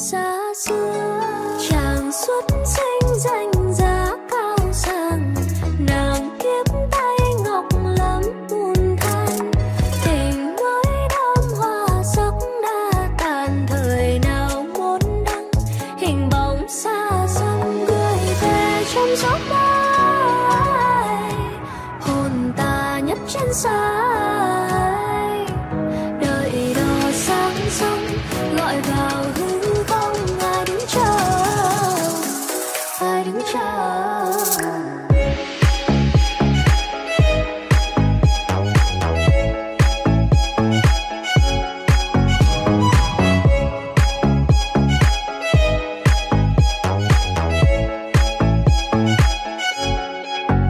xa xưa. Chàng xuất sinh danh giá cao sang, nàng kiếp tay ngọc lắm buồn than. Tình mới đơm hoa sắc đã tàn, thời nào muốn đăng hình bóng xa xăm gửi về trong gió bay. Hồn ta nhấp chân xa